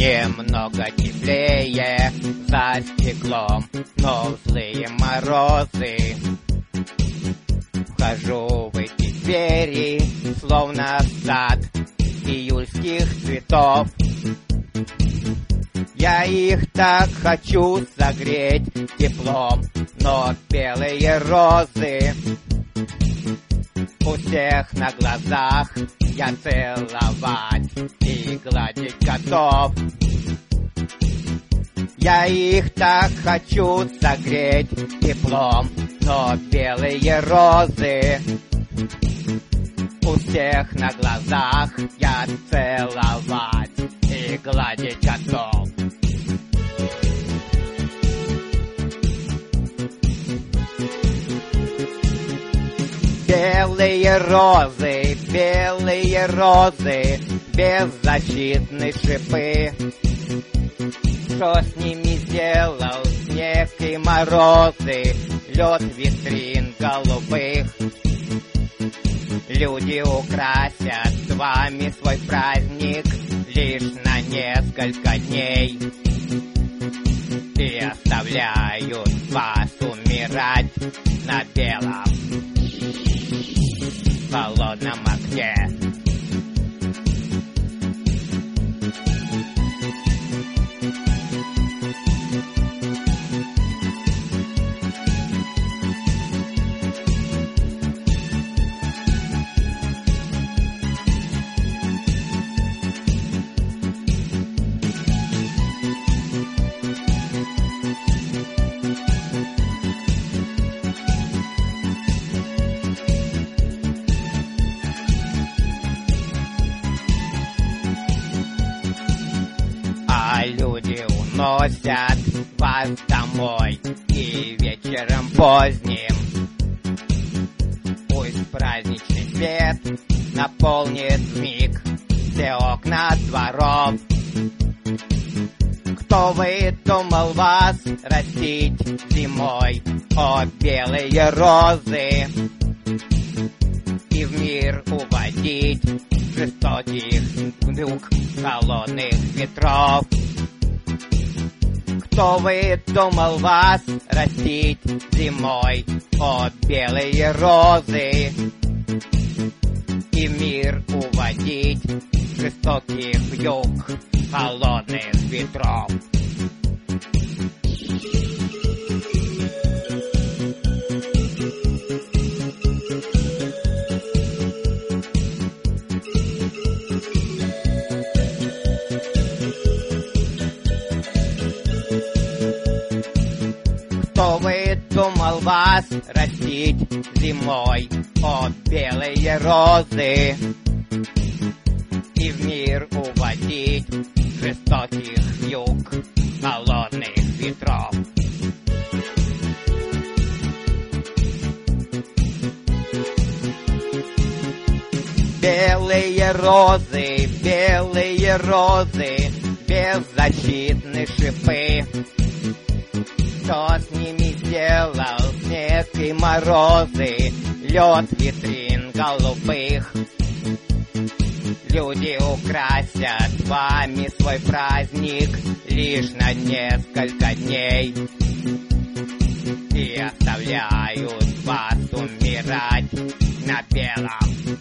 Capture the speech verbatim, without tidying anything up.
Немного теплее за стеклом, но в злые морозы вхожу в эти двери, словно в сад июльских цветов. Я их так хочу согреть теплом, но белые розы у всех на глазах я целовать и гладить готов. Я их так хочу согреть теплом, но белые розы у всех на глазах я целовать и гладить готов. Белые розы, белые розы, беззащитные шипы. Что с ними сделал снег и морозы, лед витрин голубых? Люди украсят с вами свой праздник лишь на несколько дней и оставляют вас умирать на белом холодном огне. Люди уносят вас домой и вечером поздним пусть праздничный свет наполнит вмиг все окна дворов. Кто выдумал вас растить зимой, о белые розы, и в мир уводить жестоких дух холодных ветров? Кто выдумал вас растить зимой, о белые розы, и в мир уводить жестоких юг холодных ветров? Кто выдумал вас растить зимой, о белые розы, и в мир уводить жестоких юг холодных ветров? Белые розы, белые розы, беззащитные шипы. Что с ними сделал снег и морозы, лед витрин голубых? Люди украсят вами свой праздник лишь на несколько дней и оставляют вас умирать на белом